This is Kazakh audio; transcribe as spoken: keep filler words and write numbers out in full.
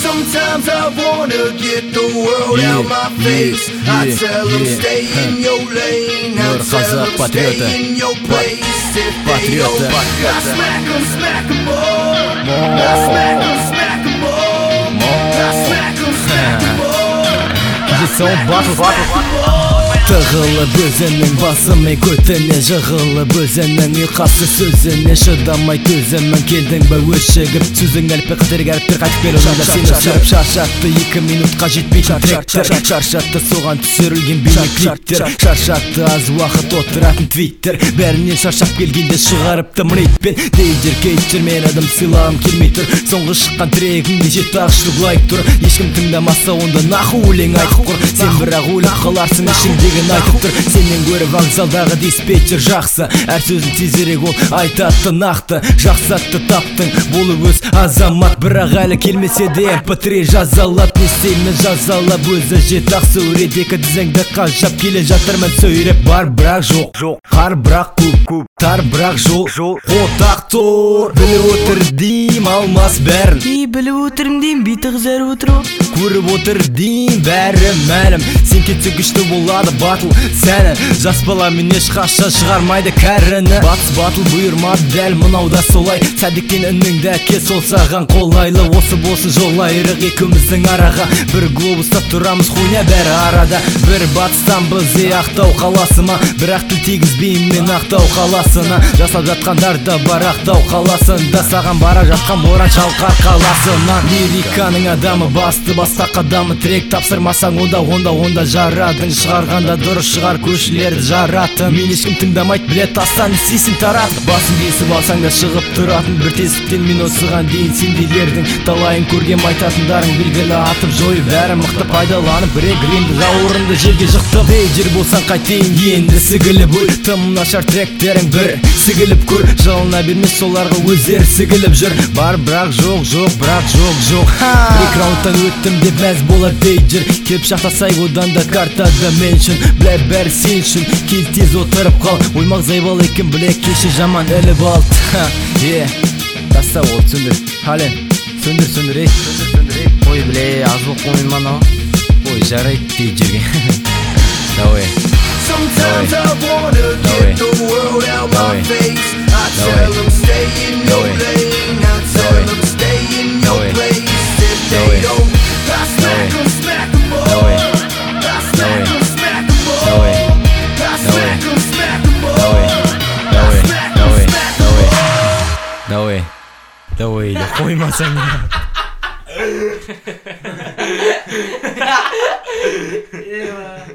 Sometimes I wanna get the world Yeah, out my yeah, face. I yeah, tell them yeah. stay in your lane. I Nur tell Қазақ them патриоты. stay in your place. If they Патриоты. don't, I smack 'em, smack 'em more. I smack 'em, smack 'em more. I smack 'em, smack 'em more. Кездесуі батыл Тығылып өзінің басымен көтіне жығылып өзінің ұйқасы сөзіне шыдамай төзімін келдің бі өшігіп сөзің әліппе қателік әріптер қайтып келу жанда сені сұрып шаршатты екі минутқа жетпейтін тректер шаршатты соған түсірілген бейнеклиптер шаршатты аз уақыт отыратын твиттер бәрінен шаршап келгенде шығарыпты мрейтпен дейдер кейтер мен адам сыйлағым келмей тұр соңғы шыққан трегіңде жеті ақшылық лайк тұр ешкім тыңдамаса онда наху өлең айтып құр сен бірақ өліп қаларсың ішіңдегі айтып тұр сенен гөрі вокзалдағы диспетчер жақсы әр сөзін тезірек ол айтатты нақты жақсы атты таптың болып өз азамат бірақ әлі келмесе де эм пэ три жазалап не істеймін жазалап өзі жетақ сөйлеп екі тізеңді қажап келе жатырмын сөйлеп бар бірақ жоқ жоқ қар бірақ көп көп тар бірақ жол жол отақ тор біліп отыр дейм алмас бәрін и біліп отырмын дейм беті қызарып отыр көріп отыр дейм бәрі мәлім сен кетсең күшті болады батыл сәні жас баламен ешқашан шығармайды кәріні батыс батыл бұйырмады дәл мынауда солай сәдіктен үніңді әке сол саған қолайлы осы болсын жол айрық екеуміздің араға бір глобуста тұрамыз хуйня бәрі арада бір батыстанбыз е ақтау қаласы ма бірақ тіл тигізбеймін мен ақтау қаласына жасап жатқандар да бар ақтау қаласында саған бара жатқан боран шалқар қаласынан лириканың адамы басты басқа қадамы трек тапсырмасаң онда онда онда жарадың шығарғанда дұрыс шығар көшелерді жаратын мен ешкім тыңдамайды біле тастан істейсің тарат басын кесіп алсаң да шығып тұратын бір тесіктен мен осыған дейін сендейлердің талайын көргем айтатындарың белгілі атып жойып бәрі мықты пайдаланып бірек ремді жауырынды жерге жықтым дейджер болсаң қайтейін енді сігіліп өл тым нашар тректерің бір сігіліп көр жалына бермес соларға өздері сігіліп жүр бар бірақ жоқ жоқ бірақ жоқ жоқ бір раундтан өттім деп мәз болады дейджер келіп шақтасай одан да картада меншін біле бәрі сен үшін кел тез отырып қал оймақ зайбал екен біле кеше жаман іліп алды е таста ол сөндір хален сөндір сөндір ей ой біле аз болып қоймын мана ой жарайды дейджерге давай Sometimes I wanna get the world out my face. I tell them stay in your lane. I tell them stay in your place. If they don't, I smack 'em, smack 'em more. I smack 'em, smack 'em more. I smack 'em, smack 'em more. I smack 'em, smack 'em more. давай давай да қоймасаң yeah.